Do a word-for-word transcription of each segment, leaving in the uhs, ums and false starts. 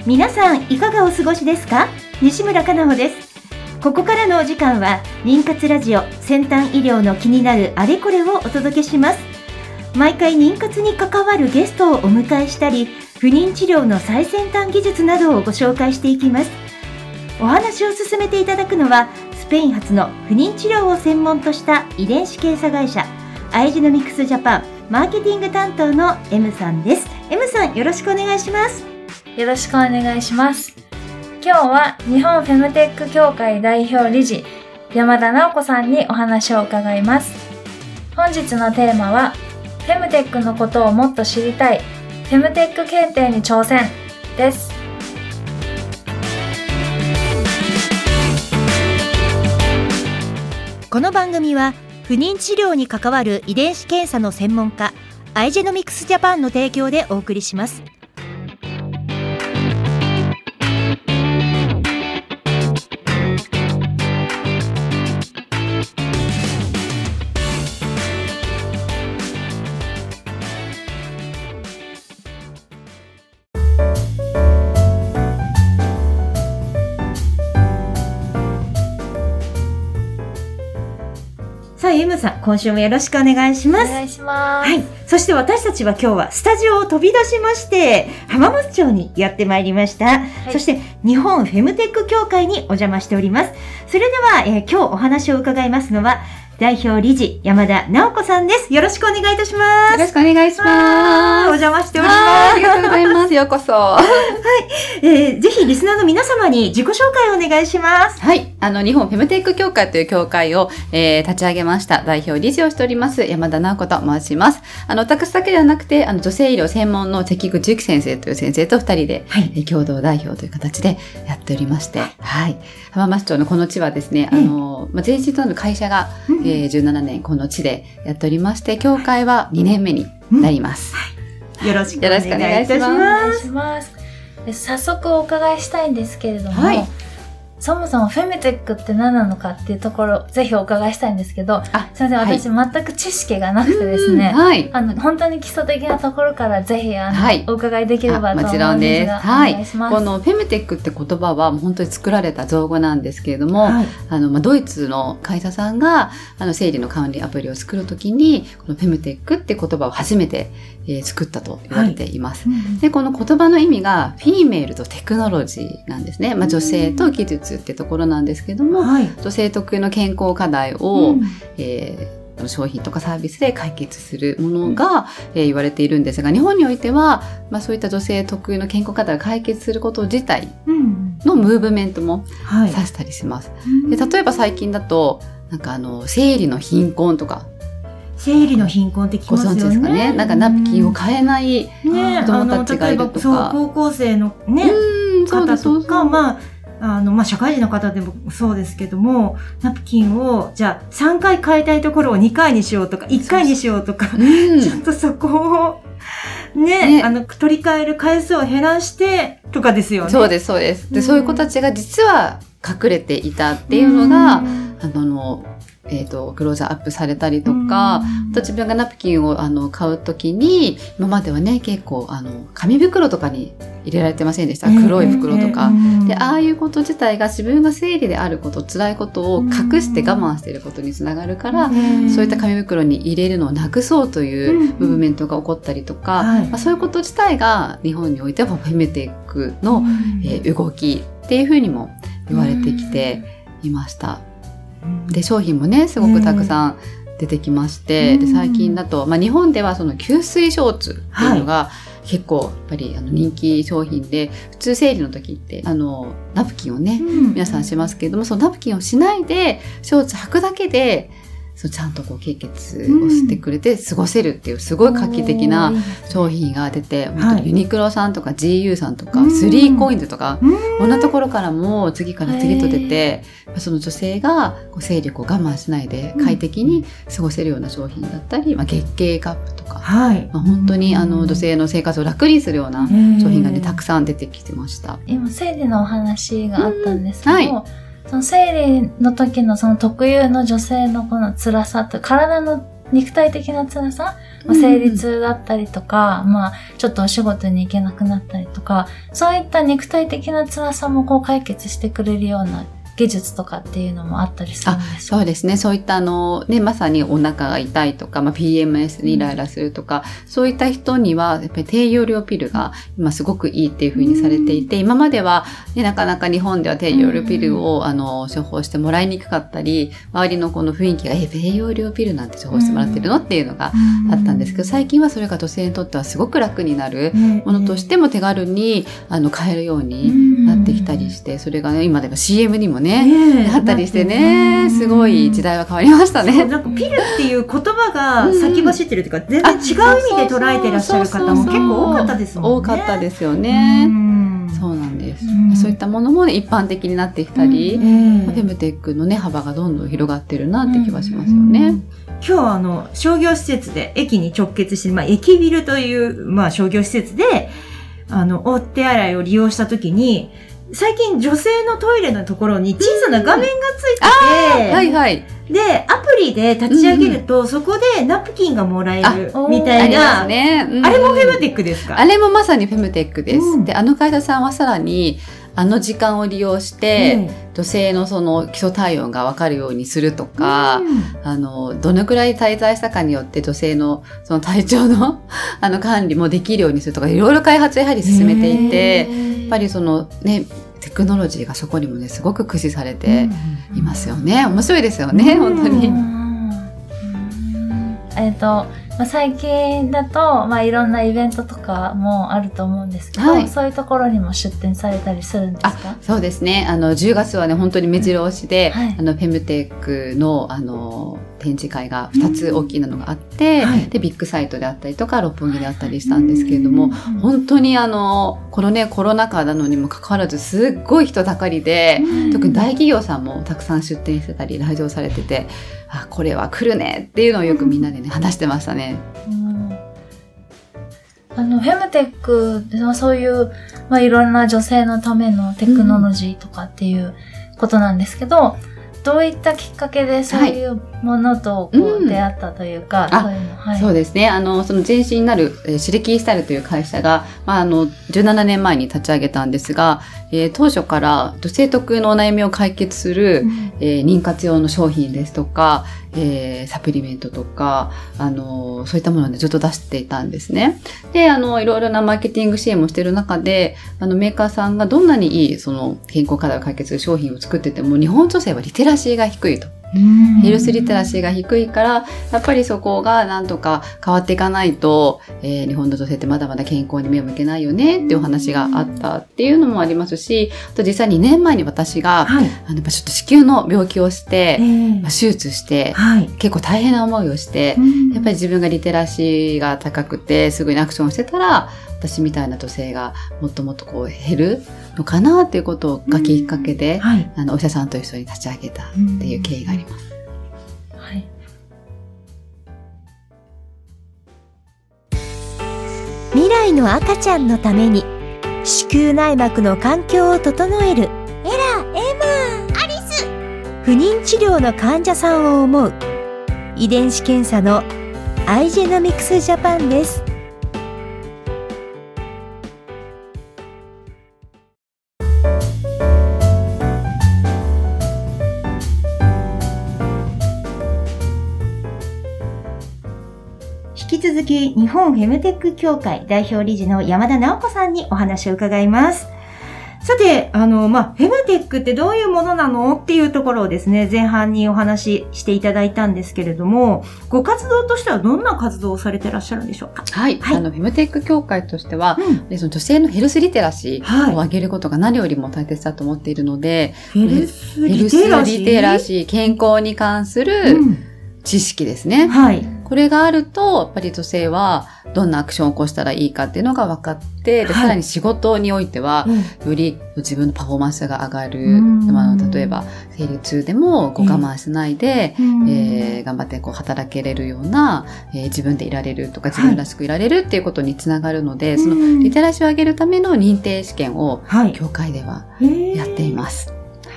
皆さんいかがお過ごしですか？西村かなほです。ここからのお時間は妊活ラジオ、先端医療の気になるあれこれをお届けします。毎回妊活に関わるゲストをお迎えしたり、不妊治療の最先端技術などをご紹介していきます。お話を進めていただくのは、スペイン発の不妊治療を専門とした遺伝子検査会社アイジェノミクスジャパンマーケティング担当の M さんです。 M さん、よろしくお願いします。 よろしくお願いします。今日は日本フェムテック協会代表理事山田直子さんにお話を伺います。本日のテーマはフェムテックのことをもっと知りたい、フェムテック検定に挑戦です。 この番組は不妊治療に関わる遺伝子検査の専門家アイジェノミクスジャパンの提供でお送りします。さあ、M さん、今週もよろしくお願いします。 お願いします。 はい。そして私たちは今日はスタジオを飛び出しまして、浜松町にやってまいりました。はい、そして日本フェムテック協会にお邪魔しております。それでは、えー、今日お話を伺いますのは、代表理事山田直子さんです。よろしくお願いいたします。 よろしくお願いします。 お邪魔しております。 ありがとうございます。ようこそ。はい、 えー。ぜひリスナーの皆様に自己紹介をお願いします。 はい。あの、日本フェムテック協会という協会を、えー、立ち上げました。代表理事をしております山田直子と申します。あの、私だけではなくて、あの、女性医療専門の関口由紀先生という先生と二人で、はい、えー、共同代表という形でやっておりまして、はい。浜松町のこの地はですね、あの、まあ、前身となる会社が、うん、えー、じゅうななねんこの地でやっておりまして、協会はにねんめになります。 うん、はい、よろしくお願いいたします。 お願いします。早速お伺いしたいんですけれども、はい、そもそもフェムテックって何なのかっていうところ、ぜひお伺いしたいんですけど、すいません、私、はい、全く知識がなくてですね、はい、あの本当に基礎的なところからぜひあの、はい、お伺いできればと思うんですが、もちろんです。はい、お願いします。 このフェムテックって言葉はもう本当に作られた造語なんですけれども、はい、あのまあ、ドイツの会社さんがあの生理の管理アプリを作るときに、このフェムテックって言葉を初めて、えー、作ったと言われています。はい、うん、で、この言葉の意味がフィーメールとテクノロジーなんですね。まあ、女性と技術ってところなんですけども、はい、女性特有の健康課題を、うん、えー、商品とかサービスで解決するものが、うん、えー、言われているんですが、日本においては、まあ、そういった女性特有の健康課題を解決すること自体のムーブメントも指したりします。はい、で、例えば最近だとなんかあの生理の貧困とか、 生理の貧困って聞きますよね。ご存知ですかね。 なんかナプキンを買えない子供たちがいるとか、 ね、そう高校生のね、方とか、まああの、まあ、社会人の方でもそうですけども、ナプキンを、じゃあ、さんかい変えたいところをにかいにしようとか、いっかいにしようとか、うん、ちょっとそこを、ね、ね、あの、取り替える回数を減らして、とかですよね。 そうです、そうです。で、うん、そういう子たちが実は隠れていたっていうのが、うん、あの、えっと、クローズアップされたりとか、あと自分がナプキンをあの買うときに、今まではね、結構、あの、紙袋とかに入れられてませんでした。黒い袋とか。えー、で、ああいうこと自体が自分が生理であること、辛いことを隠して我慢していることにつながるから、そういった紙袋に入れるのをなくそうというムーブメントが起こったりとか、まあ、そういうこと自体が日本においてはフェムテックの、えー、動きっていうふうにも言われてきていました。で、商品もね、すごくたくさん出てきまして、うん、で最近だと、まあ、日本ではその吸水ショーツっていうのが結構やっぱりあの人気商品で、普通生理の時ってあのナプキンをね、うん、皆さんしますけれども、そのナプキンをしないでショーツ履くだけでそうちゃんとこう経血を吸ってくれて過ごせるっていうすごい画期的な商品が出て、本当にユニクロさんとか ジーユー さんとか、スリーコインズとか、こんなところからも次から次と出て、その女性がこう生理を我慢しないで快適に過ごせるような商品だったり、まあ、月経カップとか、はいまあ、本当にあの女性の生活を楽にするような商品がねたくさん出てきてました。 今生理のお話があったんですけど、はい、その生理の時のその特有の女性のこの辛さって体の肉体的な辛さ、まあ、生理痛だったりとか、うん、まあ、ちょっとお仕事に行けなくなったりとか、そういった肉体的な辛さもこう解決してくれるような技術とかっていうのもあったりするんですか？ そうですね。そういったあの、ね、まさにお腹が痛いとか、まあ、ピーエムエス にイライラするとか、うん、そういった人には、やっぱり低用量ピルが今すごくいいっていうふうにされていて、うん、今までは、ね、なかなか日本では低用量ピルを、うん、あの、処方してもらいにくかったり、周りのこの雰囲気が、え、低用量ピルなんて処方してもらってるのっていうのがあったんですけど、最近はそれが女性にとってはすごく楽になるものとしても手軽に、あの、買えるようになってきたりして、それがね、今では シーエム にもね、あったりしてね、すごい時代は変わりましたね。 なんかピルっていう言葉が先走ってるというか、全然違う意味で捉えてらっしゃる方も結構多かったですもんね。 多かったですよね。そうなんです。そういったものも、ね、一般的になってきたり、フェムテックのね、幅がどんどん広がってるなって気はしますよね。 今日はあの、商業施設で、駅に直結して、まあ、駅ビルという、まあ、商業施設で、あの、お手洗いを利用したときに、最近女性のトイレのところに小さな画面がついてて、 はいはい。 で、アプリで立ち上げると、うん、そこでナプキンがもらえるみたいな。あ、ありますね、うん。あれもフェムテックですか？ あれもまさにフェムテックです。うん、で、あの会社さんはさらに、あの時間を利用して、うん、女性のその基礎体温がわかるようにするとか、うん、あの、どのくらい滞在したかによって女性のその体調のあの管理もできるようにするとか、いろいろ開発をやはり進めていて、やっぱりそのね、テクノロジーがそこにもね、すごく駆使されていますよね。面白いですよね、本当に。 えっと、まあ、最近だと、まあ、いろんなイベントとかもあると思うんですけど、はい、そういうところにも出展されたりするんですか？ あ、そうですね。あの、じゅうがつはね、本当に目白押しで、はい、あの、フェムテックの、あの、展示会がふたつ大きなのがあって、はい、で、ビッグサイトであったりとか、六本木であったりしたんですけれども、本当にあの、このね、コロナ禍なのにもかかわらず、すっごい人だかりで、特に大企業さんもたくさん出展してたり、来場されてて、あ、これは来るねっていうのをよくみんなでね、話してましたね。うん、 あの、フェムテックではそういう、まあ、いろんな女性のためのテクノロジーとかっていうことなんですけど、どういったきっかけでそういうものとこう出会ったというか、 はい、そういうの、はい、そうですね。あの、その前身になる、えー、シレキースタイルという会社が、まあ、あの、じゅうななねんまえに立ち上げたんですが、えー、当初から女性特有のお悩みを解決する、うん、えー、妊活用の商品ですとか、えー、サプリメントとか、あの、そういったものを、ね、ずっと出していたんですね。で、あの、いろいろなマーケティング支援もしている中で、あの、メーカーさんがどんなにいい、その、健康課題を解決する商品を作ってても、日本女性はリテラシーが低いと。ヘルスリテラシーが低いから、やっぱりそこがなんとか変わっていかないと、えー、日本の女性ってまだまだ健康に目を向けないよねっていうお話があったっていうのもありますし、あと実際にねんまえに私が、はい、あのちょっと子宮の病気をして、えーまあ、手術して、はい、結構大変な思いをして、やっぱり自分がリテラシーが高くてすぐにアクションしてたら、私みたいな女性がもっともっとこう減るのかなっていうことがきっかけで、はい、あのお医者さんと一緒に立ち上げたっていう経緯があります。はい、 未来の赤ちゃんのために子宮内膜の環境を整えるエラ、エマ、アリス。不妊治療の患者さんを思う遺伝子検査のアイジェノミクスジャパンです。引き続き日本フェムテック協会代表理事の山田直子さんにお話を伺います。さて、あの、まあ、フェムテックってどういうものなのっていうところをですね、前半にお話ししていただいたんですけれども、ご活動としてはどんな活動をされてらっしゃるんでしょうか？ はい。はい、あの、フェムテック協会としては、うん、その女性のヘルスリテラシーを上げることが何よりも大切だと思っているので、 はい、ヘルスリテラシー、 ヘルスリテラシー、健康に関する知識ですね。 うん、はい。 これがあると、やっぱり女性はどんなアクションを起こしたらいいかっていうのが分かって、で、はい、さらに仕事においては、より自分のパフォーマンスが上がる。うん、まあ、例えば、生理中でもこう我慢しないで、えーえー、頑張ってこう働けれるような、えー、自分でいられるとか自分らしくいられるっていうことにつながるので、はい、そのリテラシーを上げるための認定試験を、協会ではやっています。はい、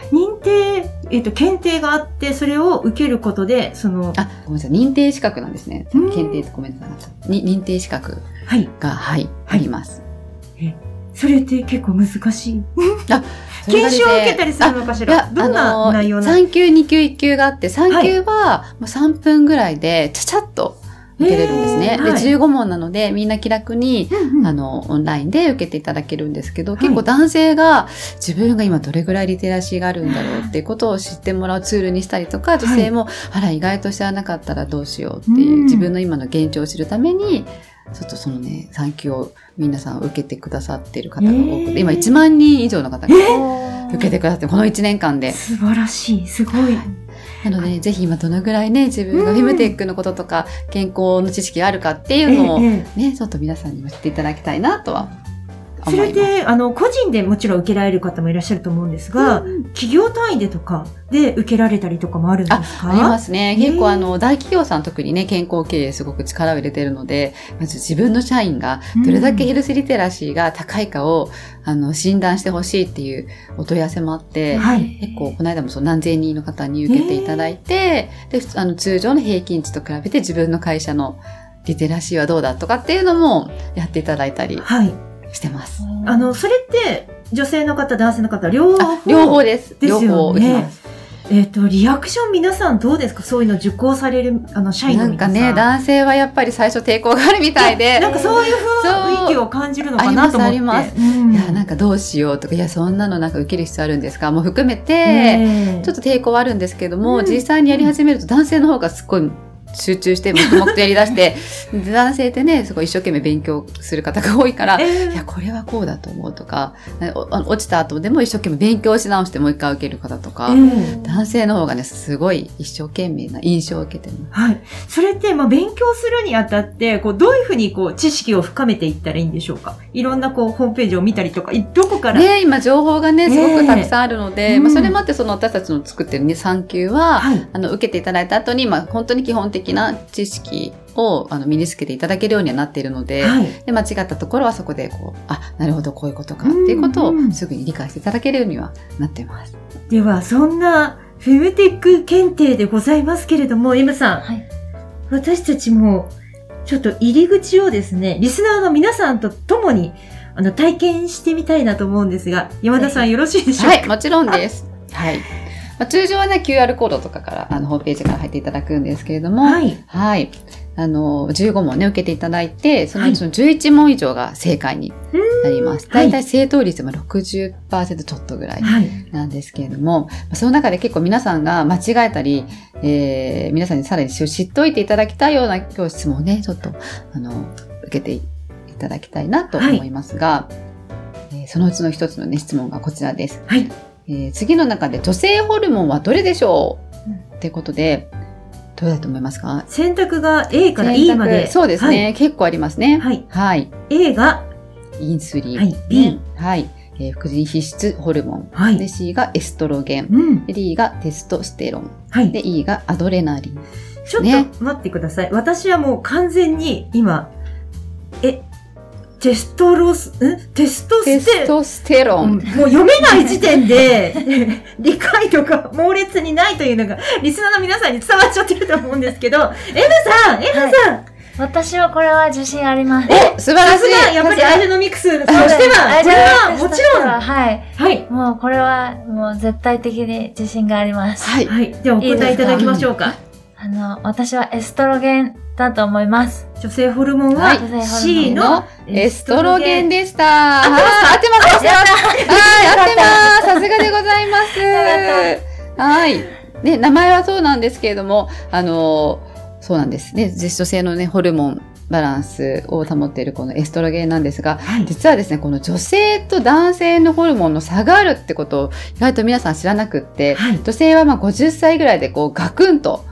認定、えっと、検定があって、それを受けることで、その、 あ、ごめんなさい、認定資格なんですね。 うん検定ってごめんなさい。に認定資格はい。 が、はい、 はいあります。 それって結構難しい。 あ、 研修を受けたりするのかしら。どんな内容なの？ さん級、に級、いっ級があって、さん級はもうさんぷんぐらいでちゃちゃっと受けれるんですね。 はい、 で、じゅうご問なので、みんな気楽に、 うんうん、 あの、オンラインで受けていただけるんですけど、 はい、 結構男性が自分が今どれぐらいリテラシーがあるんだろうっていうことを知ってもらうツールにしたりとか、女性も、はい、あら、意外と知らなかったらどうしようっていう、うん、自分の今の現状を知るために、ちょっとそのね、さん級を皆さん受けてくださっている方が多くて、えー、今いちまんにん以上の方が受けてくださって、このいちねんかんで。 素晴らしい、すごい。はい、 なので、ね、ぜひ今どのぐらいね、自分がフェムテックのこととか、健康の知識があるかっていうのをね、えー、ちょっと皆さんにも知っていただきたいなとは思います。 それで、あの、個人でもちろん受けられる方もいらっしゃると思うんですが、うん、企業単位でとかで受けられたりとかもあるんですか？ あ、ありますね。結構あの、大企業さん特にね、健康経営すごく力を入れてるので、まず自分の社員がどれだけヘルスリテラシーが高いかを、うん、あの、診断してほしいっていうお問い合わせもあって、はい、結構この間もそう何千人の方に受けていただいて、で、あの、通常の平均値と比べて自分の会社のリテラシーはどうだとかっていうのもやっていただいたり。はい。してます。 あの、それって、女性の方、男性の方、両方。 両方です。 ですよね。 両方受けます。 えっと、リアクション皆さんどうですか？そういうの受講される、あの、社員の皆さん。 なんかね、男性はやっぱり最初抵抗があるみたいで。 なんかそういう雰囲気を感じるのかなと思って。あります、あります。 うん、いや、なんかどうしようとか、いや、そんなのなんか受ける必要あるんですかもう含めて、ちょっと抵抗はあるんですけども、うん、実際にやり始めると男性の方がすっごい、集中して黙々とやり出して男性ってねすごい一生懸命勉強する方が多いから、えー、いやこれはこうだと思うとか落ちた後でも一生懸命勉強し直してもう一回受ける方とか、えー、男性の方がねすごい一生懸命な印象を受けてる、 はい、それってまあ勉強するにあたってこうどういうふうにこう知識を深めていったらいいんでしょうか？いろんなこうホームページを見たりとかどこからね今情報がねすごくたくさんあるので、えーまあ、それもあってその私たちの作ってる、ね、さん級は、はい、あの受けていただいた後に、まあ、本当に基本的な知識をあの身につけていただけるようにはなっているので、はい、で間違ったところはそこでこうあなるほどこういうことかっていうことをすぐに理解していただけるようにはなっています。 ではそんなフェムテック検定でございますけれども M さん、はい、私たちもちょっと入り口をですねリスナーの皆さんと共にあの体験してみたいなと思うんですが山田さん、はい、よろしいでしょうか？ はいもちろんです。はいまあ、通常はね キューアール コードとかからあのホームページから入っていただくんですけれども、はい、はい、あのじゅうご問ね受けていただいてそのうちのじゅういち問以上が正解になります。だいたい正答率も ろくじゅっパーセント ちょっとぐらいなんですけれども、はい、その中で結構皆さんが間違えたり、えー、皆さんにさらに知っておいていただきたいような教室もねちょっとあの受けていただきたいなと思いますが、はいえー、そのうちの一つのね質問がこちらです。はいえー、次の中で女性ホルモンはどれでしょう、うん、ってことでどれだと思いますか？ 選択が A から E までそうですね、はい、結構ありますね。 はい、 はい、 A がインスリン、 はい、B、 はいえー、副腎皮質ホルモン、 はい、 で C がエストロゲン、 うん、 D がテストステロン、 はい、 で E がアドレナリン、 ちょっと待ってください。私はもう完全に今えテストロス、んテストステ、 テストステロン。 もう読めない時点で、理解度が猛烈にないというのが、リスナーの皆さんに伝わっちゃってると思うんですけど、エムさん !エム さん、はい、 私はこれは自信あります。 お素晴らしいやっぱりアイジェノミクス、そしては、これはもちろん、 はい。はい。もうこれは、もう絶対的に自信があります。 はい。はい。ではお答えいただきましょうか。 あの、私はエストロゲンだと思います。 女性ホルモンは C のエストロゲンでした。はい、合ってます。合ってます。はい、合ってます。さすがでございます。はい。ね、名前はそうなんですけれども、あの、そうなんですね。女性のね、ホルモンバランスを保っているこのエストロゲンなんですが、はい、実はですね、この女性と男性のホルモンの差があるってことを意外と皆さん知らなくって、はい、女性はまあごじゅっさいぐらいでこうガクンと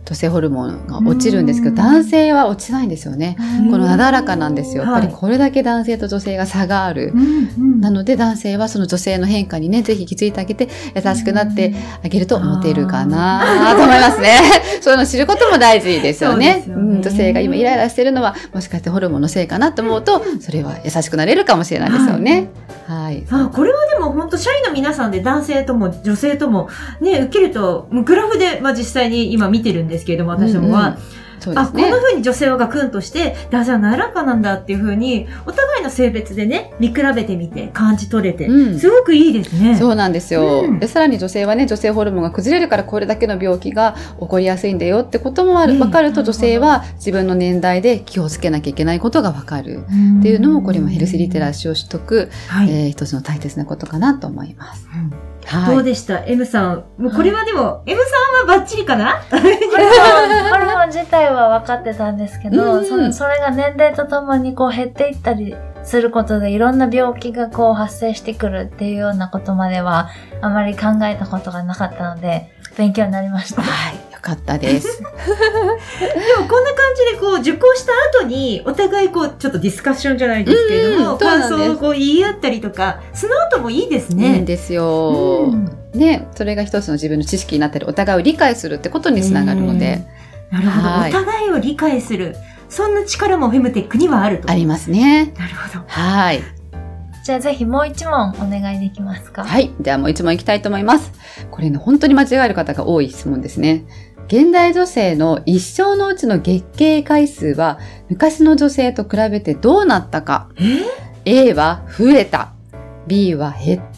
女性ホルモンが落ちるんですけど、男性は落ちないんですよね。このなだらかなんですよ。やっぱりこれだけ男性と女性が差がある。なので男性はその女性の変化にね、ぜひ気づいてあげて、優しくなってあげるとモテるかなと思いますね。そういうのを知ることも大事ですよね。うん、女性が今イライラしてるのは、もしかしてホルモンのせいかなと思うと、それは優しくなれるかもしれないですよね。はい。 あ、これはでも本当社員の皆さんで男性とも女性ともね、受けると、グラフで、まあ実際に今見てるんですけれども、私どもは。うんうん、そうですね、あ、こんな風に女性はガクンとして、男性はなだらかなんだっていう風に、お互いの性別でね、見比べてみて、感じ取れて、うん、すごくいいですね。 そうなんですよ、うん。で、さらに女性はね、女性ホルモンが崩れるからこれだけの病気が起こりやすいんだよってこともある、分かると、女性は自分の年代で気をつけなきゃいけないことが分かるっていうのも、これもヘルスリテラシーを取得、はい、えー、一つの大切なことかなと思います。うん、 はい、どうでした ?M さん。もうこれはでも、はい、M さんはバッチリかなホルモン、ホルモン自体は分かってたんですけど、うんうん、それ、それが年齢とともにこう減っていったりすることでいろんな病気がこう発生してくるっていうようなことまではあまり考えたことがなかったので、勉強になりました。 はい。よかったです。でもこんな感じでこう受講した後にお互いこうちょっとディスカッションじゃないですけれども、うん、感想をこう言い合ったりとか、その後もいいですね。 いいんですよ、うん、ね、それが一つの自分の知識になったり、お互いを理解するってことにつながるので、 なるほど、はい、お互いを理解する、そんな力もフェムテックにはあると。 ありますね。 なるほど。 はい。 じゃあぜひもう一問お願いできますか。 はい。ではもう一問いきたいと思います。これね、本当に間違える方が多い質問ですね。現代女性の一生のうちの月経回数は昔の女性と比べてどうなったか。 え A は増えた。B は減った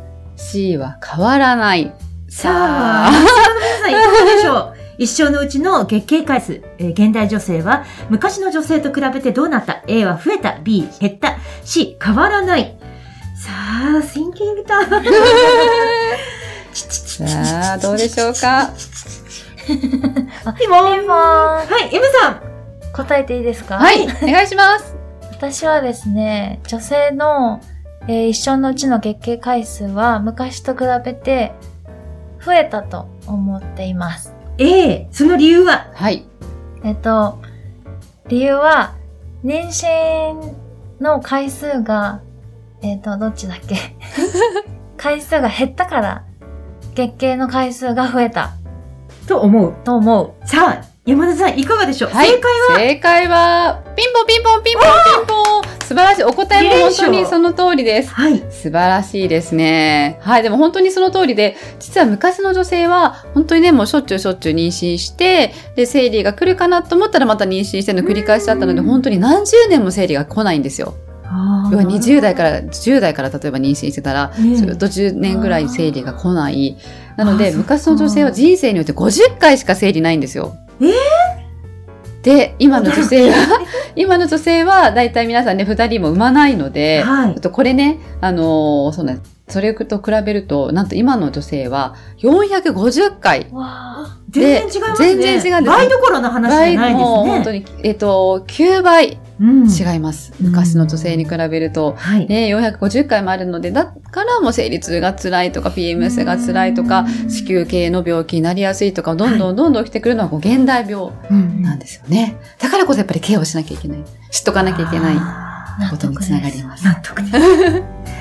。C は変わらない。 さあ、皆さんいかがでしょう一生のうちの月経回数、えー、現代女性は昔の女性と比べてどうなった？ A は増えた、B 減った、C 変わらない。さあ、シンキングタイム。 さあ、どうでしょうか。 ピンポン。ピンポン。はい、M さん。 答えていいですか？ はい、お願いします。 私はですね、女性の、えー、一生のうちの月経回数は昔と比べて増えたと思っています。 ええー、その理由は？ はい。 えっと、理由は、妊娠の回数が、えっと、どっちだっけ回数が減ったから、月経の回数が増えた。 と思う。 と思う。 さあ、山田さんいかがでしょう？はい、正解は？ 正解は、ピンポンピンポンピンポンピンポン。素晴らしい。お答えも本当にその通りです。はい。素晴らしいですね。はい。でも本当にその通りで、実は昔の女性は、本当にね、もうしょっちゅうしょっちゅう妊娠して、で、生理が来るかなと思ったらまた妊娠しての繰り返しだったので、本当に何十年も生理が来ないんですよ。要はにじゅう代から、じゅう代から例えば妊娠してたら、ずっとじゅうねんぐらい生理が来ない。なので、昔の女性は人生によってごじゅっかいしか生理ないんですよ。 えーで、今の女性は、今の女性は、だいたい皆さんね、二人も産まないので、はい、ちょっとこれね、あのー、そうなんです。それと比べると、なんと今の女性はよんひゃくごじゅっかい。 わ全然違いますね。 全然違うんです。 倍どころの話じゃないですね。 もう本当に、えっと、きゅうばい違います。うん、昔の女性に比べると、はい、ね、よんひゃくごじゅっかいもあるので、だからもう生理痛が辛いとか、ピーエムエス が辛いとか、子宮系の病気になりやすいとか、どんどんどんどん起きてくるのはこう現代病なんですよね。だからこそやっぱりケアをしなきゃいけない。知っとかなきゃいけないことにつながります。 納得です。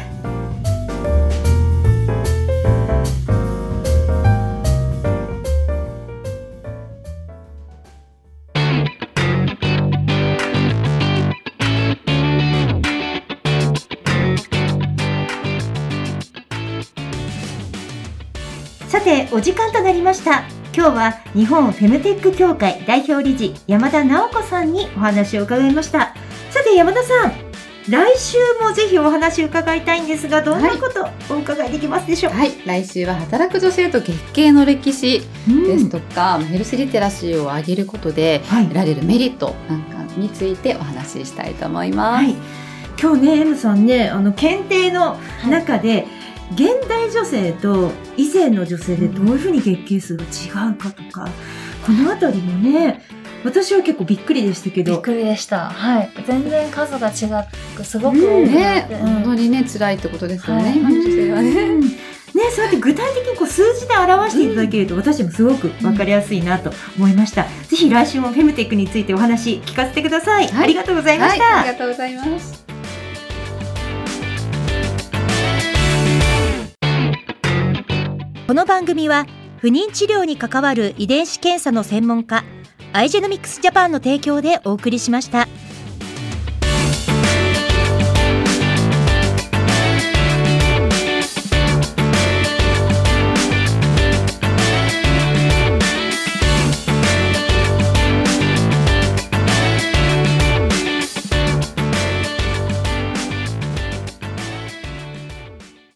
さて、お時間となりました。今日は日本フェムテック協会代表理事山田直子さんにお話を伺いました。さて山田さん、来週もぜひお話を伺いたいんですが、どんなことお伺いできますでしょうか？ はい、来週は働く女性と月経の歴史ですとか、うん、ヘルスリテラシーを上げることで得られるメリットなんかについてお話ししたいと思います。はい、 今日ね M さんね、あの検定の中で、はい、現代女性と以前の女性でどういうふうに月経数が違うかとか、このあたりもね、私は結構びっくりでしたけど。 びっくりでした。はい。全然数が違って、すごく多くね、うん、本当にね、辛いってことですよね、はい、今の女性はね。 そうやって具体的にこう数字で表していただけると、うん、私もすごく分かりやすいなと思いました、うん、ぜひ来週もフェムテックについてお話聞かせてください、はい、ありがとうございました、 はい、ありがとうございます。 この番組は不妊治療に関わる遺伝子検査の専門家アイジェノミクスジャパンの提供でお送りしました。